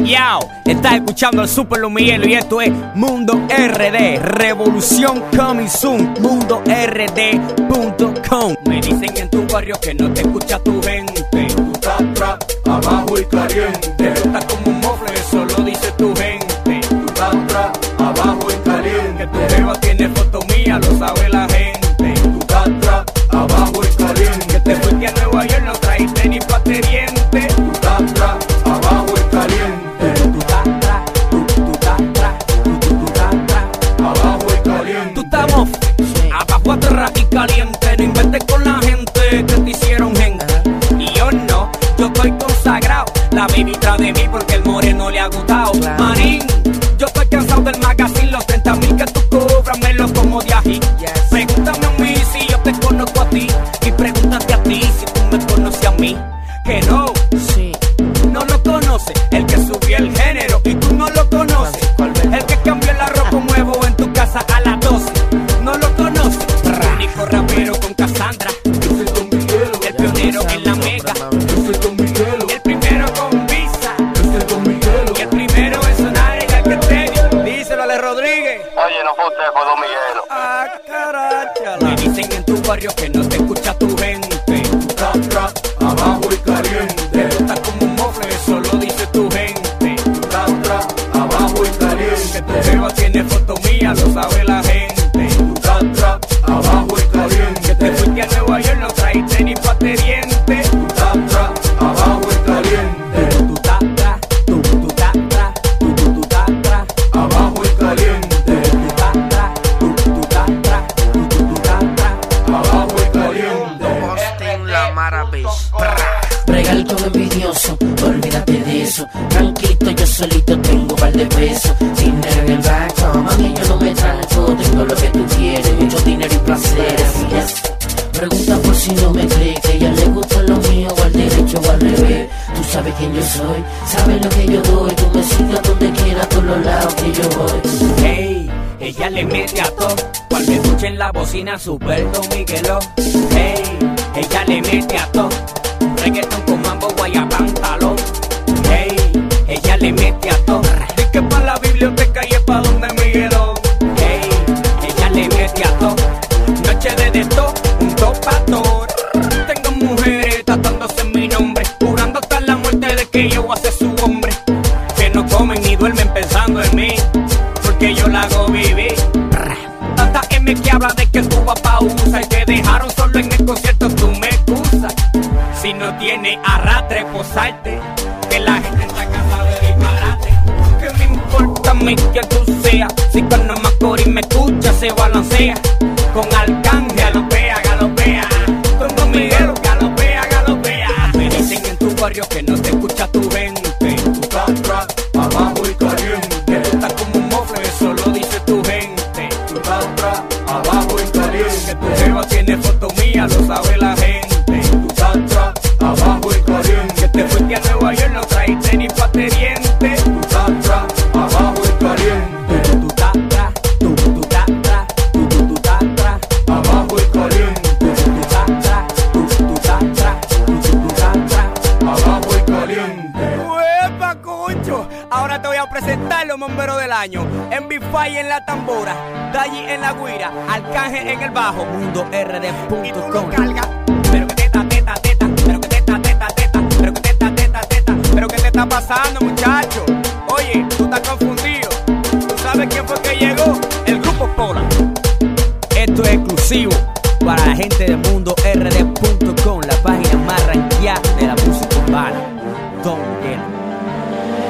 Yo, estás escuchando el Super Lumielo y esto es Mundo RD, revolución coming soon, mundord.com. Me dicen en tu barrio que no te escucha tu gente. Tú estás trap, abajo y caliente. Te gusta como un mofle, eso lo dice tu gente. Tú estás trap, abajo y caliente. Que tu jeva tiene foto mía, lo sabe la gente. Tú estás trap, abajo y caliente. Que te fuiste a Nueva York, no traíste ni pateriente. Tú estás trap, abajo y caliente. Abajo y caliente. Tú estamos abajo, atrás y caliente. No inventes con la gente que te hicieron gente. Y yo no, yo estoy consagrado. La baby tras de mí porque el moreno le ha gustado. Marín, yo estoy cansado del magazine. Los 30,000 que tú cobras, me los como de ají. Pregúntame a mí si yo te conozco a ti. Y pregúntate a ti si tú me conoces a mí. Que no, no lo conoces. El que subió el género y tú no lo conoces. El que cambió el arroz con huevo en tu casa a las 12. No lo conoces. Único rapero con Cassandra. Yo soy Don Miguelo. El pionero en la mega. Yo soy Don Miguelo. El primero con visa. Yo soy Don Miguelo. Y el primero en sonar en el que te. Díselo a Le Rodríguez. Oye, no fue usted, fue Don Miguelo. Ah, caracha. Me dicen en tu barrio que no te escucha tu gente. Tú estás trap, abajo y caliente. Te gusta como un mofle, eso lo dice tu gente. Tú estás trap, abajo y Que caliente. tu jeva tiene foto mía, lo sabe la gente. Tú estás trap, abajo y caliente. Que te fuiste a Nueva York, no traíste ni pateriente. Tú estás trap, abajo y caliente. Tú estás atrás, tú estás atrás, tú estás atrás, Abajo y caliente. tú estás atrás, tú estás atrás, tú estás atrás. Abajo y caliente. Austin La Maravilla. Bregar con envidioso, olvídate de eso. Tranquilito, yo solito tengo par de pesos. Dinero en el banco, mami, yo no me tranco. Tengo lo que tú quieres, mucho dinero y placeres. Yes. Pregunta por si no me cree que a ella le gusta lo mío, o al derecho o al revés. Tú sabes quién yo soy, sabes lo que yo doy. Tú me sigues donde quiera, a todos los lados que yo voy. Hey, ella le mete a todo. Cuando escuchen la bocina, Super Don Miguelo. Hey, ella le mete a todo. Reggaeton con mambo, guaya, pantalón. Hey, ella le mete a todo. Dice que pa' la biblioteca y es pa' donde Miguelo. Hey, ella le mete a todo. Noche de todo, un topador. Tengo mujeres tratándose en mi nombre, jurando hasta la muerte de que yo voy a ser su hombre. Que no comen ni duermen pensando en mí, porque yo la hago vivir. Tanta M que habla de que tu papá usa y te dejaron solo en el concierto, tú me excusas. Si no tiene arrastre, posarte, que la gente está cansada de disparate. ¿Qué me importa a mí que tú seas? Si con no Macorís me escucha, se balancea. Con Arcángel, galopea, galopea. Con Don Miguelo, galopea, galopea. Me dicen en tu barrio que no te escucha tu gente. Tú estás trap, abajo y caliente. Que tú estás como un mofle, eso lo dice tu gente. Tú estás trap, abajo y Que caliente. tu jeva tiene foto mía, lo sabe la gente. Tú estás trap, abajo y caliente. Que te fuiste a Nueva York, no traíste ni pateriente. Tú estás trap, abajo y caliente. Tú estás atrás, tú estás atrás, tú estás atrás, Abajo y caliente. tú estás atrás, tú estás atrás, tú estás atrás. Abajo y caliente. ¡Uepa, concho! Ahora te voy a presentar los bomberos del año. MB5 en la tambora, Dalli en la guira, Arcángel en el bajo, mundord.com. Y tú lo cargas. Pero que teta, teta, teta, pero que teta, teta, teta, pero que teta, teta, teta, pero que te está pasando, muchacho. Oye, tú estás confundido. ¿Tú sabes quién fue que llegó? El grupo Pola. Esto es exclusivo para la gente de mundord.com, la página